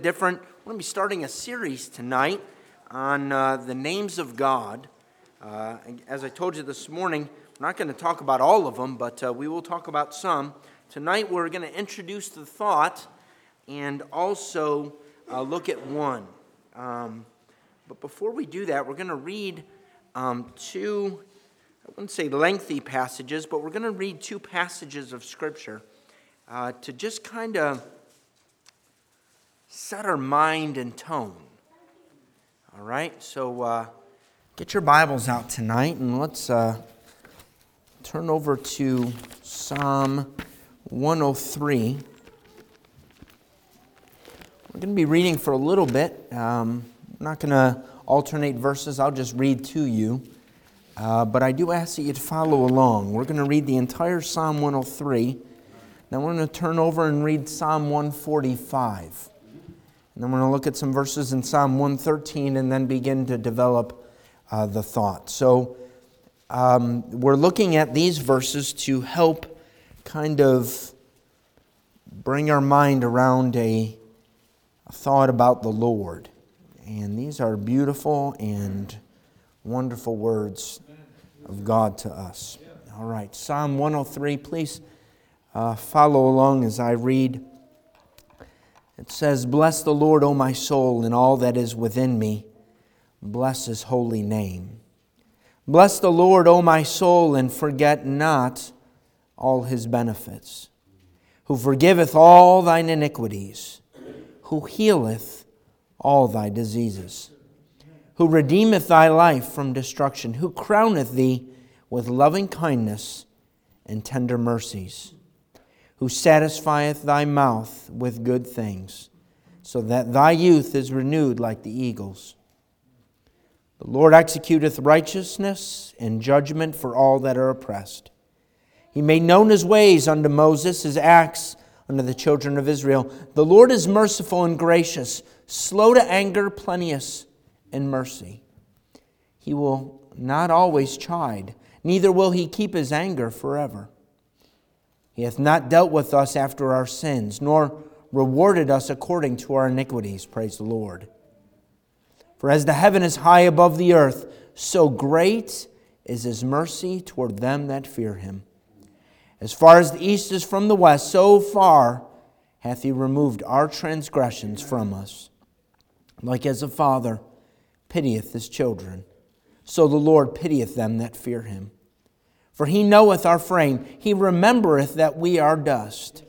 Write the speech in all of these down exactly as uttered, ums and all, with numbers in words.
bit different. We're going to be starting a series tonight on uh, the names of God. Uh, as I told you this morning, we're not going to talk about all of them, but uh, we will talk about some. Tonight we're going to introduce the thought and also uh, look at one. Um, but before we do that, we're going to read um, two, I wouldn't say lengthy passages, but we're going to read two passages of Scripture uh, to just kind of set our mind and tone. All right, so uh, get your Bibles out tonight and let's uh, turn over to Psalm one oh three. We're going to be reading for a little bit. Um, I'm not going to alternate verses. I'll just read to you. Uh, but I do ask that you to follow along. We're going to read the entire Psalm one oh three. Then we're going to turn over and read Psalm one forty-five. And then we're going to look at some verses in Psalm one thirteen and then begin to develop uh, the thought. So um, we're looking at these verses to help kind of bring our mind around a, a thought about the Lord. And these are beautiful and wonderful words of God to us. All right, Psalm one oh three, please uh, follow along as I read. It says, "Bless the Lord, O my soul, and all that is within me. Bless His holy name. Bless the Lord, O my soul, and forget not all His benefits, who forgiveth all thine iniquities, who healeth all thy diseases, who redeemeth thy life from destruction, who crowneth thee with loving kindness and tender mercies, who satisfieth thy mouth with good things, so that thy youth is renewed like the eagles. The Lord executeth righteousness and judgment for all that are oppressed. He made known His ways unto Moses, His acts unto the children of Israel. The Lord is merciful and gracious, slow to anger, plenteous in mercy. He will not always chide, neither will He keep His anger forever. He hath not dealt with us after our sins, nor rewarded us according to our iniquities. Praise the Lord. For as the heaven is high above the earth, so great is His mercy toward them that fear Him. As far as the east is from the west, so far hath He removed our transgressions from us. Like as a father pitieth his children, so the Lord pitieth them that fear Him. For He knoweth our frame, He remembereth that we are dust.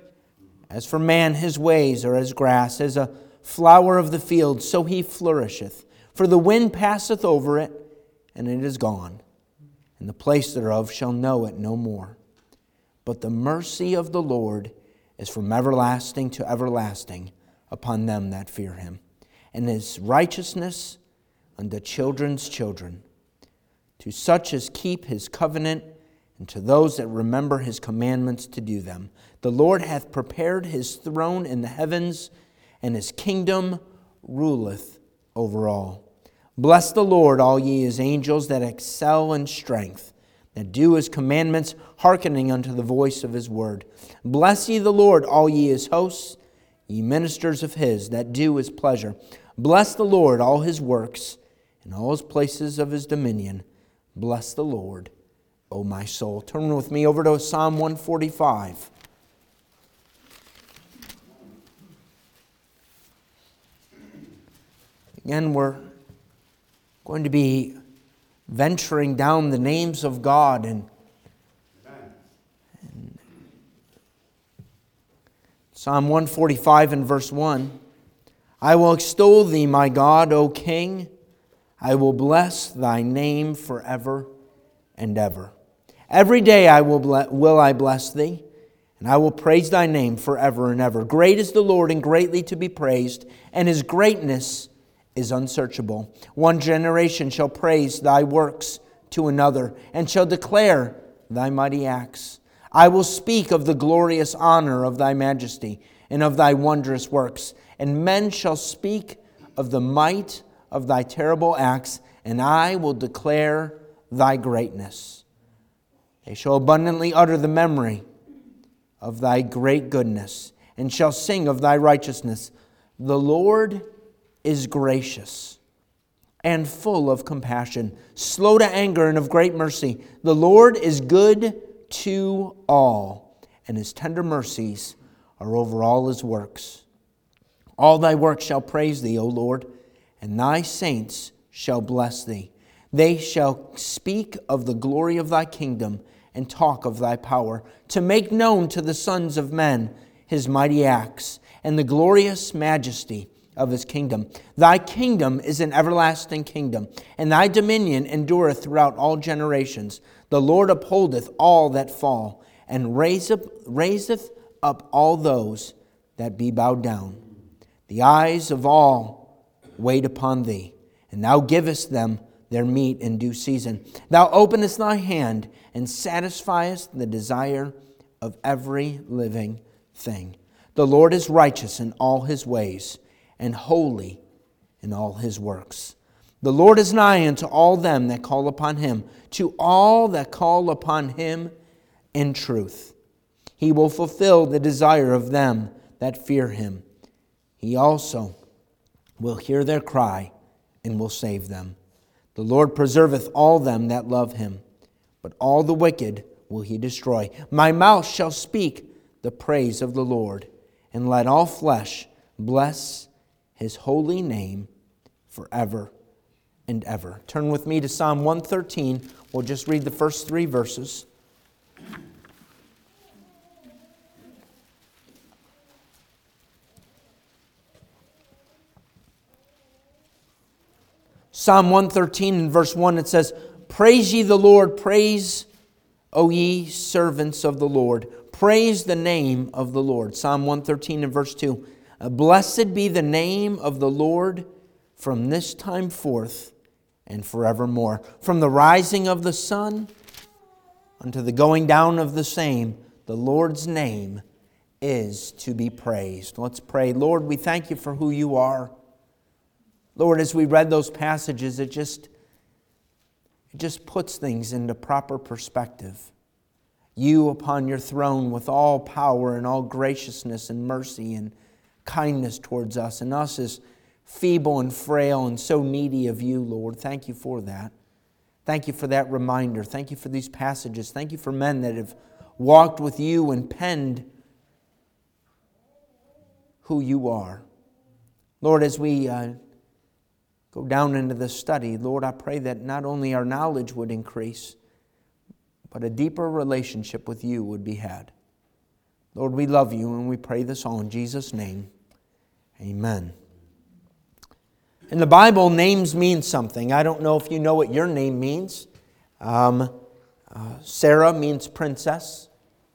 As for man, his ways are as grass, as a flower of the field, so he flourisheth. For the wind passeth over it, and it is gone, and the place thereof shall know it no more. But the mercy of the Lord is from everlasting to everlasting upon them that fear Him, and His righteousness unto children's children, to such as keep His covenant, and to those that remember His commandments to do them. The Lord hath prepared His throne in the heavens, and His kingdom ruleth over all. Bless the Lord, all ye His angels that excel in strength, that do His commandments, hearkening unto the voice of His word. Bless ye the Lord, all ye His hosts, ye ministers of His, that do His pleasure. Bless the Lord, all His works, in all His places of His dominion. Bless the Lord, O my soul." Turn with me over to Psalm one forty-five. Again, we're going to be venturing down the names of God and, and Psalm one forty-five and verse one. "I will extol Thee, my God, O King. I will bless Thy name forever and ever. Every day I will ble- will I bless Thee, and I will praise Thy name forever and ever. Great is the Lord, and greatly to be praised, and His greatness is unsearchable. One generation shall praise Thy works to another, and shall declare Thy mighty acts. I will speak of the glorious honor of Thy majesty, and of Thy wondrous works, and men shall speak of the might of Thy terrible acts, and I will declare Thy greatness. They shall abundantly utter the memory of Thy great goodness, and shall sing of Thy righteousness. The Lord is gracious and full of compassion, slow to anger and of great mercy. The Lord is good to all, and his tender mercies are over all his works. All thy works shall praise thee, O Lord, and thy saints shall bless thee. They shall speak of the glory of thy kingdom and talk of thy power, to make known to the sons of men his mighty acts and the glorious majesty of his kingdom. Thy kingdom is an everlasting kingdom, and thy dominion endureth throughout all generations. The Lord upholdeth all that fall, and raiseth, raiseth up all those that be bowed down. The eyes of all wait upon thee, and thou givest them their meat in due season. Thou openest thy hand, and satisfiest the desire of every living thing. The Lord is righteous in all his ways, and holy in all his works. The Lord is nigh unto all them that call upon him, to all that call upon him in truth. He will fulfill the desire of them that fear him. He also will hear their cry and will save them. The Lord preserveth all them that love him, but all the wicked will he destroy. My mouth shall speak the praise of the Lord, and let all flesh bless his holy name forever and ever. Turn with me to Psalm one thirteen. We'll just read the first three verses. Psalm one thirteen and verse one, it says, Praise ye the Lord, praise, O ye servants of the Lord. Praise the name of the Lord. Psalm one thirteen and verse two, Blessed be the name of the Lord from this time forth and forevermore. From the rising of the sun unto the going down of the same, the Lord's name is to be praised. Let's pray. Lord, we thank you for who you are. Lord, as we read those passages, it just, it just puts things into proper perspective. You upon your throne with all power and all graciousness and mercy and kindness towards us, and us as feeble and frail and so needy of you, Lord. Thank you for that. Thank you for that reminder. Thank you for these passages. Thank you for men that have walked with you and penned who you are. Lord, as we uh, go down into this study, Lord, I pray that not only our knowledge would increase, but a deeper relationship with you would be had. Lord, we love you, and we pray this all in Jesus' name. Amen. In the Bible, names mean something. I don't know if you know what your name means. Um, uh, Sarah means princess.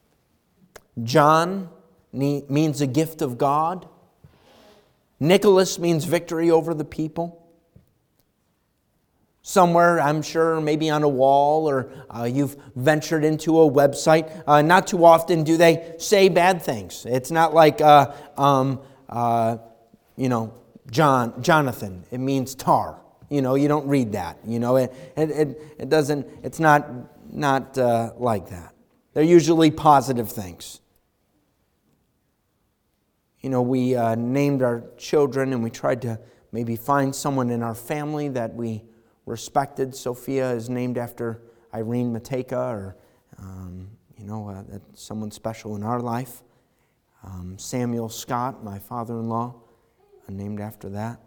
John means a gift of God. Nicholas means victory over the people. Somewhere, I'm sure, maybe on a wall, or uh, you've ventured into a website. Uh, not too often do they say bad things. It's not like, uh, um, uh, you know, John, Jonathan. It means tar. You know, you don't read that. You know, it it it, it doesn't. It's not not uh, like that. They're usually positive things. You know, we uh, named our children, and we tried to maybe find someone in our family that we respected. Sophia is named after Irene Mateka, or um, you know, uh, that's someone special in our life. Um, Samuel Scott, my father-in-law, uh, named after that.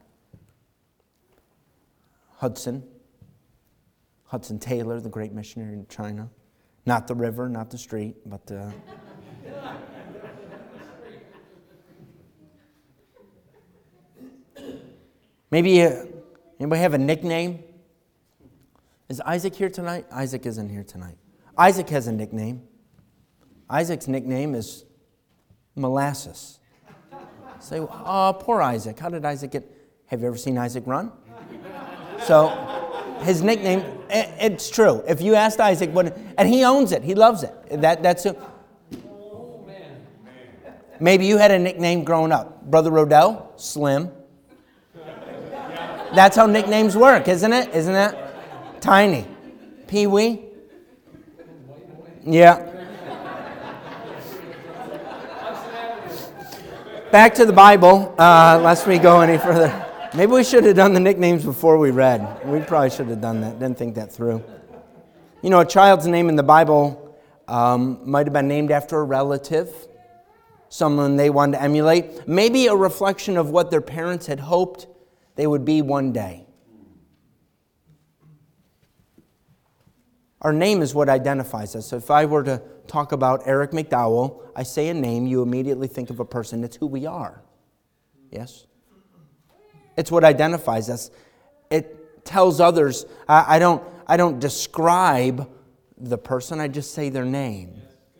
Hudson, Hudson Taylor, the great missionary to China. Not the river, not the street, but uh, maybe uh, anybody have a nickname? Is Isaac here tonight? Isaac isn't here tonight. Isaac has a nickname. Isaac's nickname is Molasses. Say, oh, poor Isaac. How did Isaac get... Have you ever seen Isaac run? So, his nickname, it's true. If you asked Isaac, what, and he owns it. He loves it. That, that's a, maybe you had a nickname growing up. Brother Rodell, Slim. That's how nicknames work, isn't it? Isn't it? Tiny. Pee-wee? Yeah. Back to the Bible, uh, lest we go any further. Maybe we should have done the nicknames before we read. We probably should have done that. Didn't think that through. You know, a child's name in the Bible um, might have been named after a relative, someone they wanted to emulate, maybe a reflection of what their parents had hoped they would be one day. Our name is what identifies us. So if I were to talk about Eric McDowell, I say a name, you immediately think of a person. It's who we are. Yes? It's what identifies us. It tells others, I, I don't, I don't describe the person, I just say their name.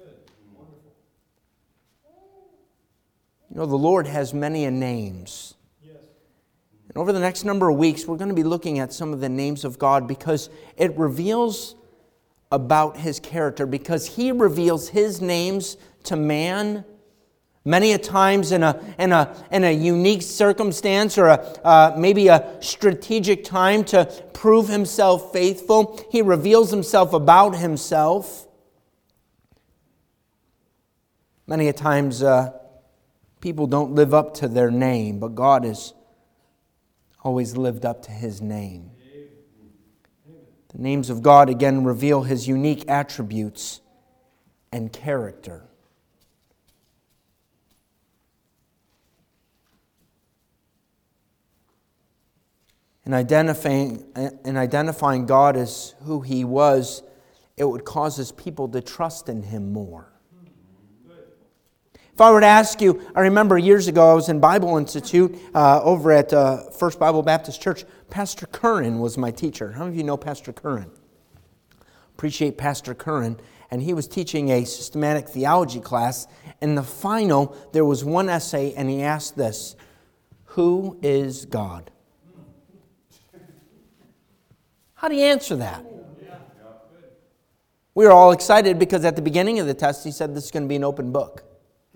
You know, the Lord has many a names. And over the next number of weeks, we're going to be looking at some of the names of God because it reveals about His character, because He reveals His names to man many a times in a, in a, in a unique circumstance or a, uh, maybe a strategic time to prove Himself faithful. He reveals Himself about Himself. Many a times uh, people don't live up to their name, but God has always lived up to His name. The names of God again reveal His unique attributes and character. In identifying, in identifying God as who He was, it would cause His people to trust in Him more. If I were to ask you, I remember years ago I was in Bible Institute uh, over at uh, First Bible Baptist Church. Pastor Curran was my teacher. How many of you know Pastor Curran? Appreciate Pastor Curran. And he was teaching a systematic theology class. In the final, there was one essay, and he asked this: who is God? How do you answer that? We were all excited because at the beginning of the test, he said this is going to be an open book.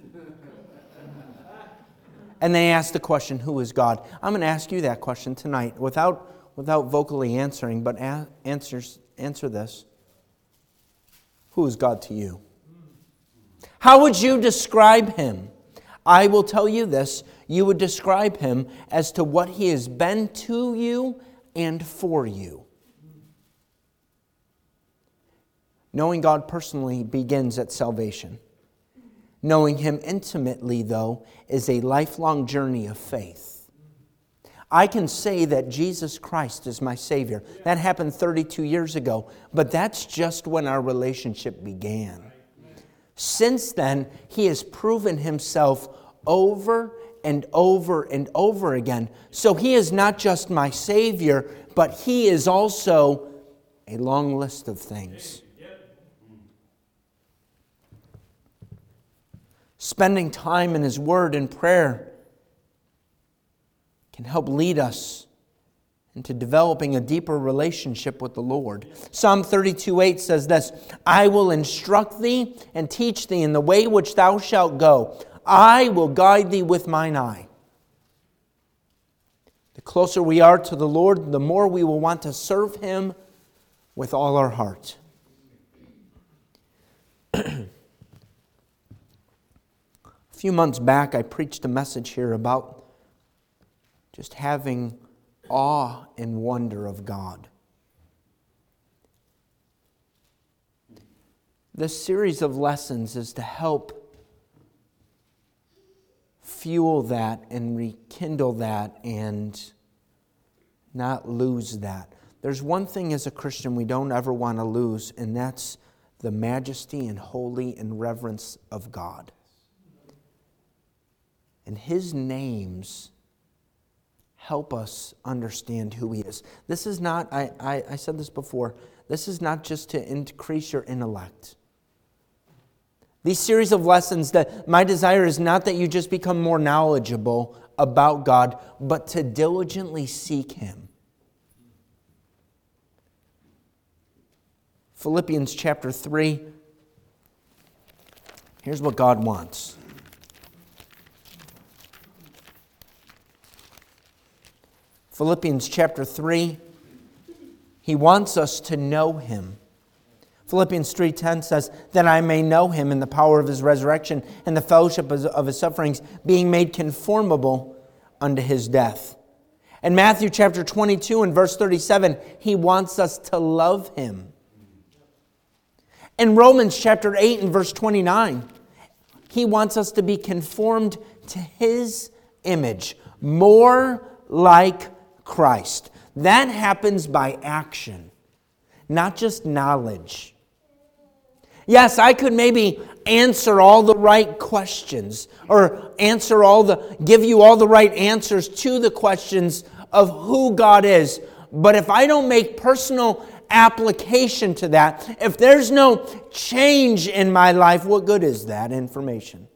And then he asked the question, who is God? I'm going to ask you that question tonight without, without vocally answering, but a- answers, answer this. Who is God to you? How would you describe Him? I will tell you this. You would describe Him as to what He has been to you and for you. Knowing God personally begins at salvation. Knowing Him intimately, though, is a lifelong journey of faith. I can say that Jesus Christ is my Savior. That happened thirty-two years ago, but that's just when our relationship began. Since then, He has proven Himself over and over and over again. So He is not just my Savior, but He is also a long list of things. Spending time in His Word and prayer can help lead us into developing a deeper relationship with the Lord. Psalm thirty-two eight says this: I will instruct thee and teach thee in the way which thou shalt go. I will guide thee with mine eye. The closer we are to the Lord, the more we will want to serve Him with all our heart. A few months back, I preached a message here about just having awe and wonder of God. This series of lessons is to help fuel that and rekindle that and not lose that. There's one thing as a Christian we don't ever want to lose, and that's the majesty and holy and reverence of God. And His names help us understand who He is. This is not, I, I, I said this before, this is not just to increase your intellect. These series of lessons, that my desire is not that you just become more knowledgeable about God, but to diligently seek Him. Philippians chapter three, here's what God wants. Philippians chapter three, He wants us to know Him. Philippians three ten says, that I may know him in the power of his resurrection and the fellowship of his sufferings, being made conformable unto his death. In Matthew chapter twenty-two and verse thirty-seven, he wants us to love him. In Romans chapter eight and verse twenty-nine, he wants us to be conformed to his image, more like Christ. That happens by action, not just knowledge. Yes, I could maybe answer all the right questions or answer all the, give you all the right answers to the questions of who God is. But if I don't make personal application to that, if there's no change in my life, what good is that information?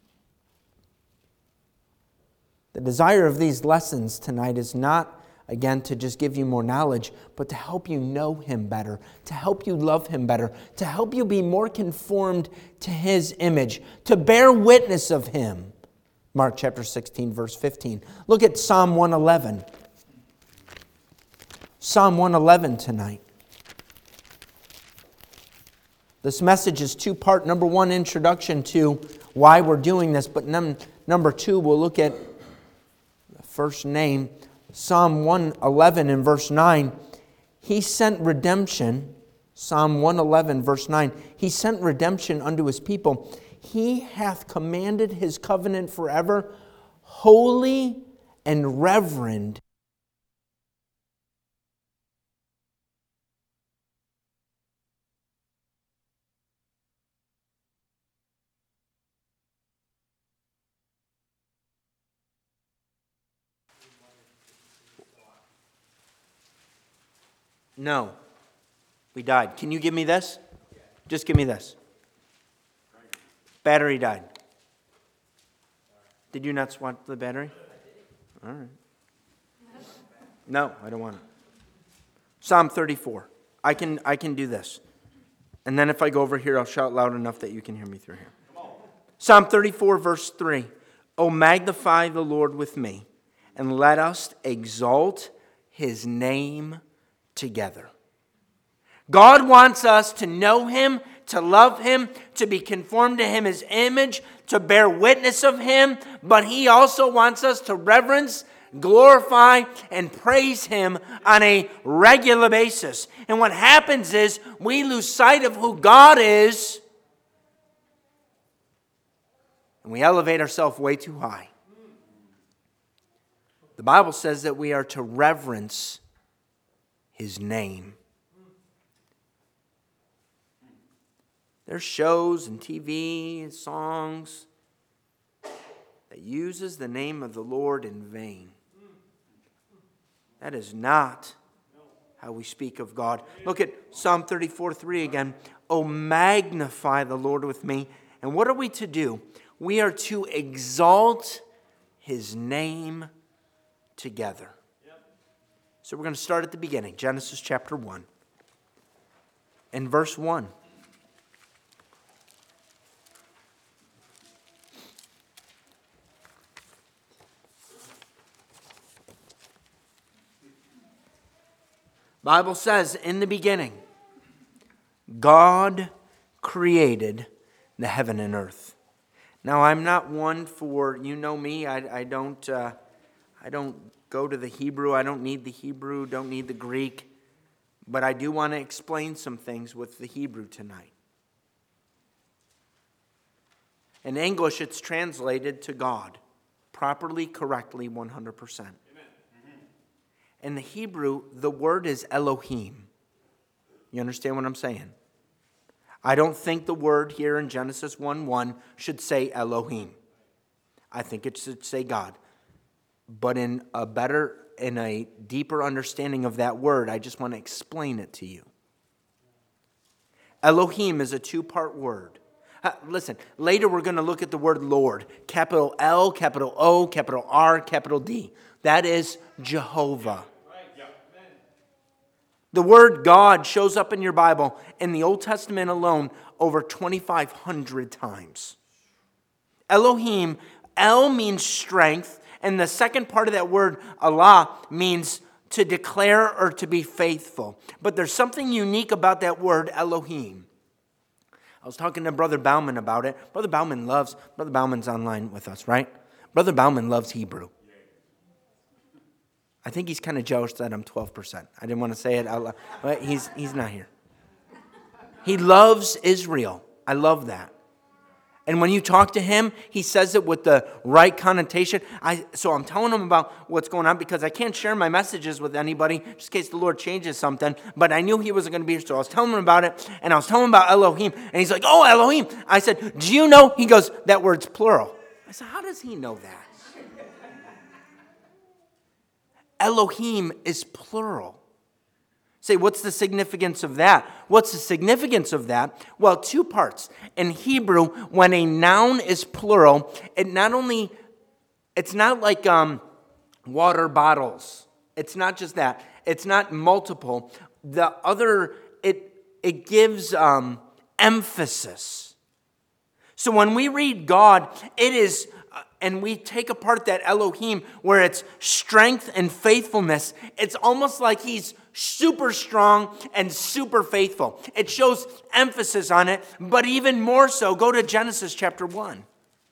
The desire of these lessons tonight is not, again, to just give you more knowledge, but to help you know him better, to help you love him better, to help you be more conformed to his image, to bear witness of him. Mark chapter sixteen, verse fifteen. Look at Psalm one eleven. Psalm one eleven tonight. This message is two-part. Number one, introduction to why we're doing this, but num- number two, we'll look at the first name, Psalm one eleven and verse nine, he sent redemption. Psalm one eleven verse nine, he sent redemption unto his people. He hath commanded his covenant forever, holy and reverend. No. We died. Can you give me this? Just give me this. Battery died. Did you not swap the battery? All right. No, I don't want it. Psalm thirty-four. I can I can do this. And then if I go over here, I'll shout loud enough that you can hear me through here. Psalm thirty-four, verse three. O magnify the Lord with me, and let us exalt his name together. God wants us to know him, to love him, to be conformed to him, his image, to bear witness of him, but he also wants us to reverence, glorify, and praise him on a regular basis. And what happens is we lose sight of who God is, and we elevate ourselves way too high. The Bible says that we are to reverence his name. There's shows and T V and songs that uses the name of the Lord in vain. That is not how we speak of God. Look at Psalm thirty-four three again. Oh, magnify the Lord with me. And what are we to do? We are to exalt his name together. So we're going to start at the beginning. Genesis chapter one. And verse one. Bible says, in the beginning, God created the heaven and earth. Now, I'm not one for, you know me, I, I don't, uh, I don't go to the Hebrew. I don't need the Hebrew, don't need the Greek. But I do want to explain some things with the Hebrew tonight. In English, it's translated to God, properly, correctly, one hundred percent. In the Hebrew, the word is Elohim. You understand what I'm saying? I don't think the word here in Genesis one one should say Elohim. I think it should say God. But in a better, in a deeper understanding of that word, I just want to explain it to you. Elohim is a two-part word. Uh, listen, later we're going to look at the word Lord. Capital L, capital O, capital R, capital D. That is Jehovah. The word God shows up in your Bible in the Old Testament alone over twenty-five hundred times. Elohim, El means strength, and the second part of that word, Allah, means to declare or to be faithful. But there's something unique about that word Elohim. I was talking to Brother Bauman about it. Brother Bauman loves, Brother Bauman's online with us, right? Brother Bauman loves Hebrew. I think he's kind of jealous that I'm twelve percent. I didn't want to say it out loud, but he's, he's not here. He loves Israel. I love that. And when you talk to him, he says it with the right connotation. I, so I'm telling him about what's going on because I can't share my messages with anybody just in case the Lord changes something. But I knew he wasn't going to be here, so I was telling him about it. And I was telling him about Elohim. And he's like, oh, Elohim. I said, do you know? He goes, that word's plural. I said, how does he know that? Elohim is plural. Say, what's the significance of that? What's the significance of that? Well, two parts. In Hebrew, when a noun is plural, it not only, it's not like um, water bottles. It's not just that. It's not multiple. The other, it it gives um, emphasis. So when we read God, it is, uh, and we take apart that Elohim where it's strength and faithfulness, it's almost like he's super strong and super faithful. It shows emphasis on it, but even more so, go to Genesis chapter one.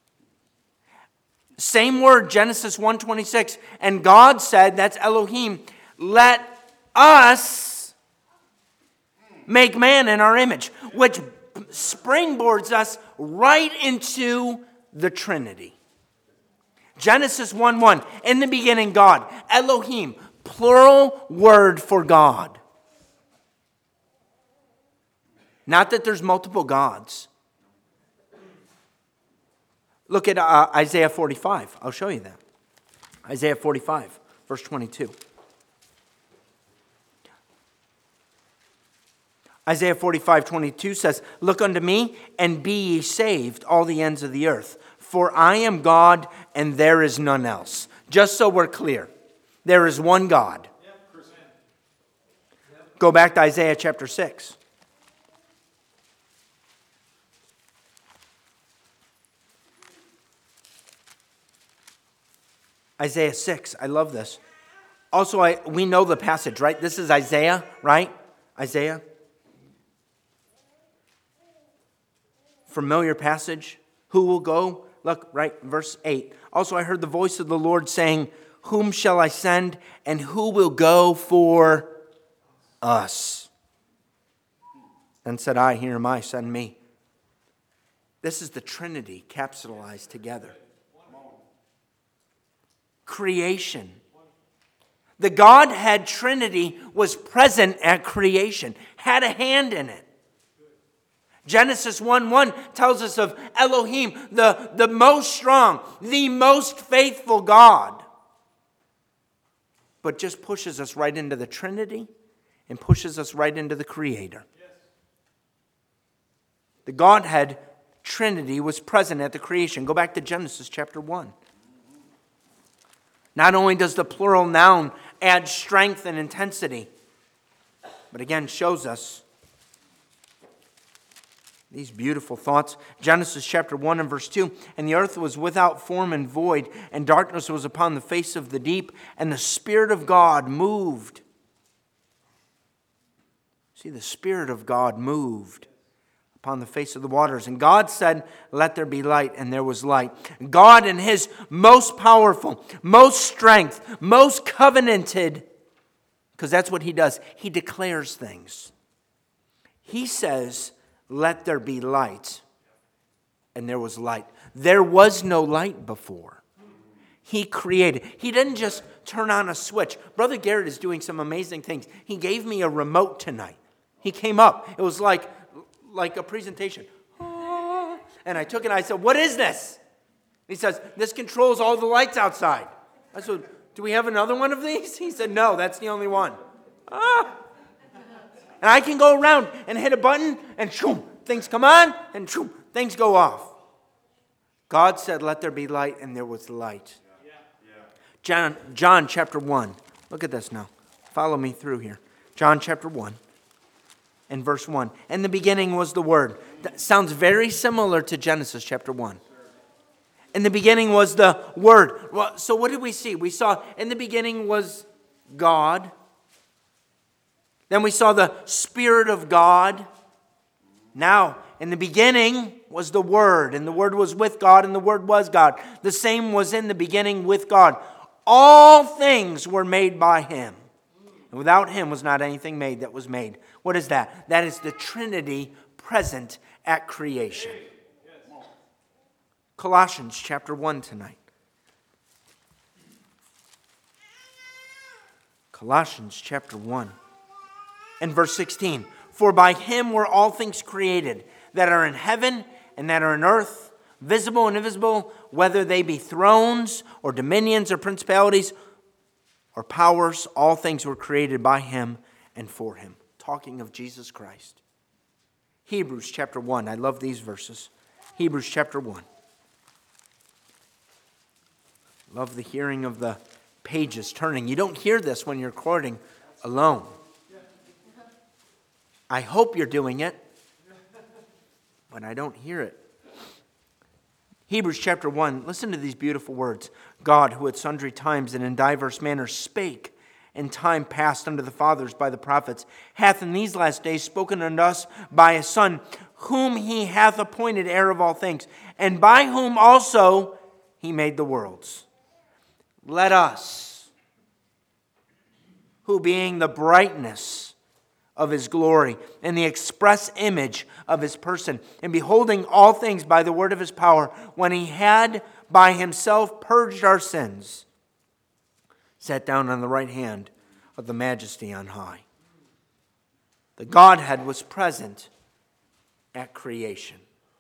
Same word, Genesis one twenty-six. And God said, that's Elohim, let us make man in our image, which springboards us right into the Trinity. Genesis one one, in the beginning God, Elohim, plural word for God. Not that there's multiple gods. Look at uh, Isaiah forty-five. I'll show you that. Isaiah forty-five, verse twenty-two. Isaiah forty-five, twenty-two says, look unto me and be ye saved, all the ends of the earth. For I am God and there is none else. Just so we're clear. There is one God. Go back to Isaiah chapter six. Isaiah six. I love this. Also, I, we know the passage, right? This is Isaiah, right? Isaiah. Familiar passage. Who will go? Look, right, verse eight. Also, I heard the voice of the Lord saying, whom shall I send, and who will go for us? Then said I, here am I, send me. This is the Trinity capsulized together. Creation. The Godhead Trinity was present at creation, had a hand in it. Genesis one one tells us of Elohim, the, the most strong, the most faithful God. But just pushes us right into the Trinity and pushes us right into the Creator. The Godhead Trinity was present at the creation. Go back to Genesis chapter one. Not only does the plural noun add strength and intensity, but again shows us these beautiful thoughts. Genesis chapter one and verse two. And the earth was without form and void, and darkness was upon the face of the deep, and the Spirit of God moved. See, the Spirit of God moved upon the face of the waters. And God said, let there be light, and there was light. God in his most powerful, most strength, most covenanted, because that's what he does. He declares things. He says, let there be light. And there was light. There was no light before. He created. He didn't just turn on a switch. Brother Garrett is doing some amazing things. He gave me a remote tonight. He came up. It was like, like a presentation. And I took it and I said, what is this? He says, this controls all the lights outside. I said, do we have another one of these? He said, no, that's the only one. Ah. And I can go around and hit a button and shoom, things come on and shoom, things go off. God said, let there be light, and there was light. Yeah. Yeah. John, John chapter one. Look at this now. Follow me through here. John chapter one and verse one. In the beginning was the Word. That sounds very similar to Genesis chapter one. In the beginning was the Word. Well, so what did we see? We saw in the beginning was God. Then we saw the Spirit of God. Now, in the beginning was the Word, and the Word was with God, and the Word was God. The same was in the beginning with God. All things were made by Him, and without Him was not anything made that was made. What is that? That is the Trinity present at creation. Colossians chapter one tonight. Colossians chapter one and verse sixteen. For by Him were all things created, that are in heaven and that are in earth, visible and invisible, whether they be thrones or dominions or principalities or powers, all things were created by Him and for Him. Talking of Jesus Christ. Hebrews chapter one. I love these verses. Hebrews chapter one. Love the hearing of the pages turning. You don't hear this when you're recording alone. I hope you're doing it, but I don't hear it. Hebrews chapter one, listen to these beautiful words. God, who at sundry times and in diverse manners spake in time past unto the fathers by the prophets, hath in these last days spoken unto us by His Son, whom He hath appointed heir of all things, and by whom also He made the worlds. Let us, who being the brightness of His glory and the express image of His person, and beholding all things by the word of His power, when He had by Himself purged our sins, sat down on the right hand of the Majesty on high. The Godhead was present at creation.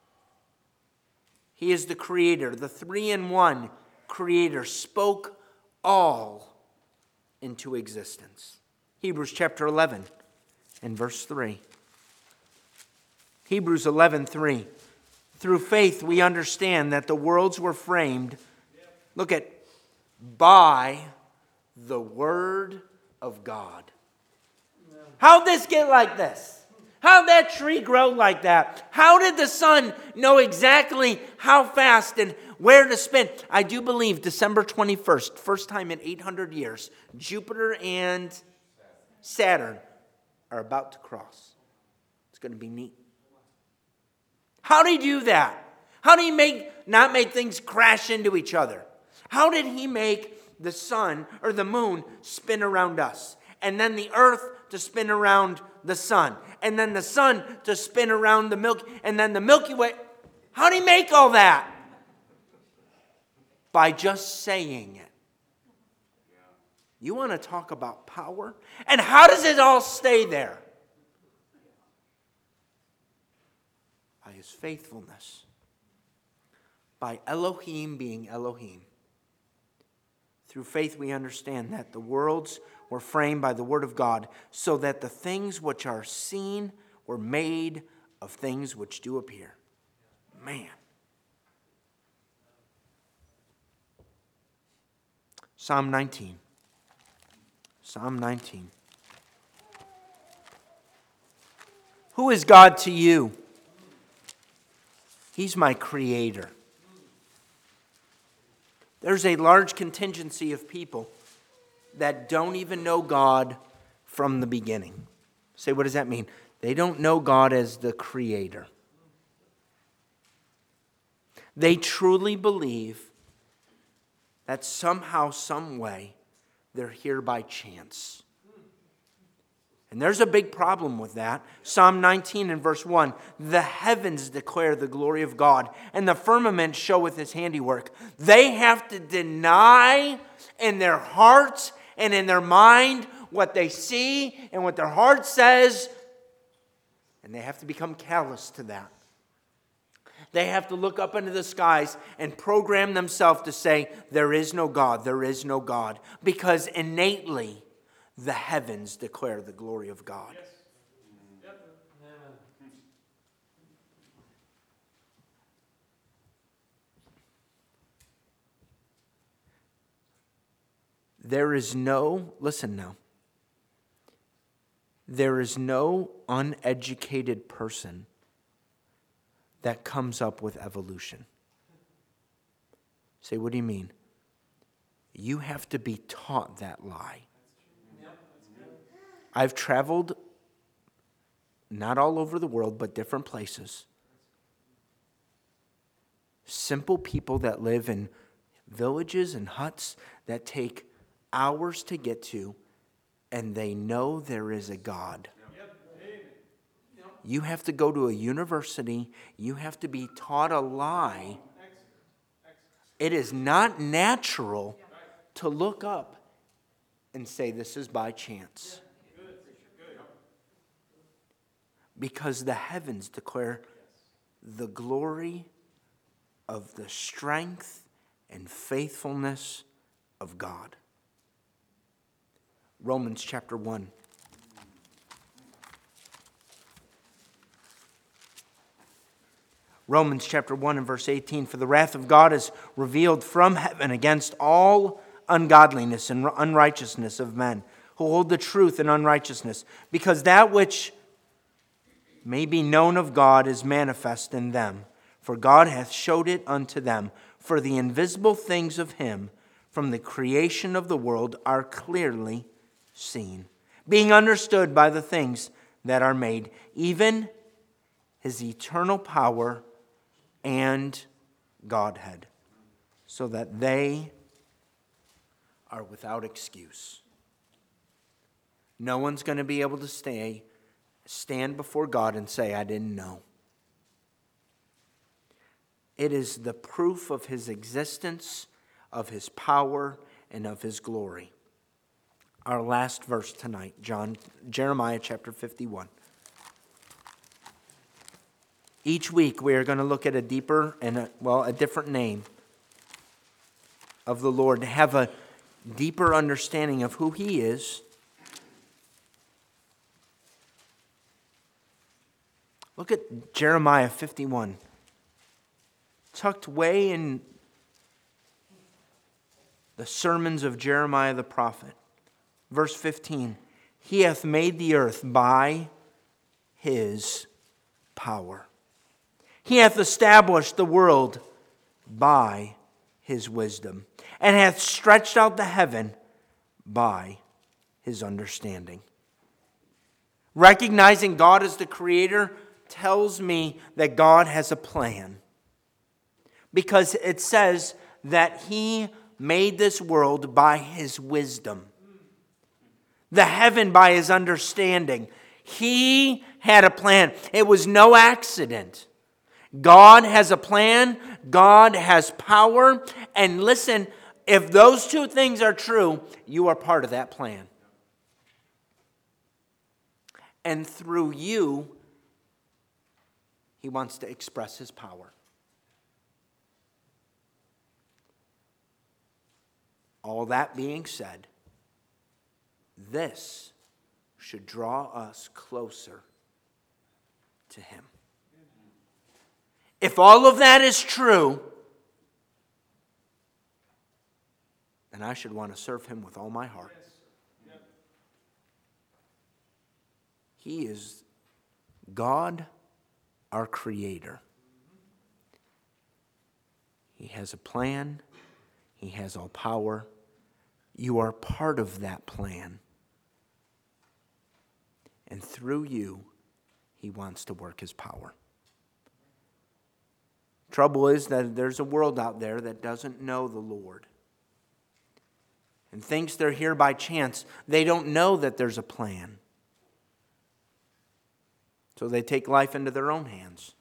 He is the Creator, the three-in-one Creator, spoke all into existence. Hebrews chapter eleven and verse three. Hebrews eleven three. Through faith we understand that the worlds were framed, look at, by the Word of God. How'd this get like this? How'd that tree grow like that? How did the sun know exactly how fast and where to spin? I do believe December twenty-first, first time in eight hundred years, Jupiter and Saturn are about to cross. It's going to be neat. How did he do that? How did he make not make things crash into each other? How did he make the sun or the moon spin around us? And then the earth to spin around the sun. And then the sun to spin around the Milky, and then the Milky Way. How did he make all that? By just saying it. You want to talk about power? And how does it all stay there? By His faithfulness. By Elohim being Elohim. Through faith we understand that the worlds were framed by the word of God, so that the things which are seen were made of things which do appear. Man. Psalm nineteen. Psalm nineteen. Who is God to you? He's my Creator. There's a large contingency of people that don't even know God from the beginning. Say, what does that mean? They don't know God as the Creator. They truly believe that somehow, some way, they're here by chance. And there's a big problem with that. Psalm nineteen and verse one, the heavens declare the glory of God, and the firmament showeth His handiwork. They have to deny in their hearts and in their mind what they see and what their heart says, and they have to become callous to that. They have to look up into the skies and program themselves to say, there is no God, there is no God, because innately, the heavens declare the glory of God. Yes. Yep. There is no, listen now, there is no uneducated person that comes up with evolution. Say, what do you mean? You have to be taught that lie. I've traveled not all over the world, but different places. Simple people that live in villages and huts that take hours to get to, and they know there is a God. You have to go to a university. You have to be taught a lie. It is not natural to look up and say this is by chance. Because the heavens declare the glory of the strength and faithfulness of God. Romans chapter one. Romans chapter one and verse eighteen. For the wrath of God is revealed from heaven against all ungodliness and unrighteousness of men who hold the truth in unrighteousness, because that which may be known of God is manifest in them. For God hath showed it unto them. For the invisible things of him from the creation of the world are clearly seen, being understood by the things that are made, even his eternal power and Godhead, so that they are without excuse. No one's going to be able to stay, stand before God and say, I didn't know. It is the proof of his existence, of his power, and of his glory. Our last verse tonight, John, Jeremiah chapter fifty-one. Each week we are going to look at a deeper and, a, well, a different name of the Lord, to have a deeper understanding of who he is. Look at Jeremiah fifty-one. Tucked way in the sermons of Jeremiah the prophet. Verse fifteen. He hath made the earth by his power. He hath established the world by his wisdom, and hath stretched out the heaven by his understanding. Recognizing God as the creator tells me that God has a plan. Because it says that he made this world by his wisdom. The heaven by his understanding. He had a plan. It was no accident. God has a plan. God has power. And listen, if those two things are true, you are part of that plan. And through you, he wants to express his power. All that being said, this should draw us closer to him. If all of that is true, then I should want to serve him with all my heart. He is God, our Creator. He has a plan. He has all power. You are part of that plan. And through you, he wants to work his power. Trouble is that there's a world out there that doesn't know the Lord and thinks they're here by chance. They don't know that there's a plan. So they take life into their own hands.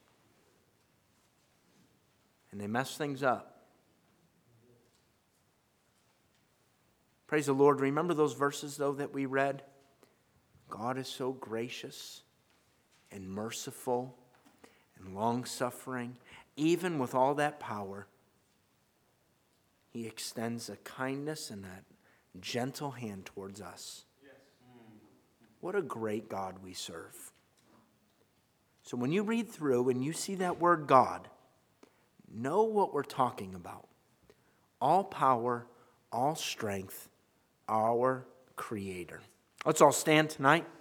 And they mess things up. Praise the Lord. Remember those verses, though, that we read? God is so gracious and merciful and long-suffering. Even with all that power, he extends a kindness and a gentle hand towards us. Yes. What a great God we serve. So when you read through and you see that word God, know what we're talking about. All power, all strength, our Creator. Let's all stand tonight.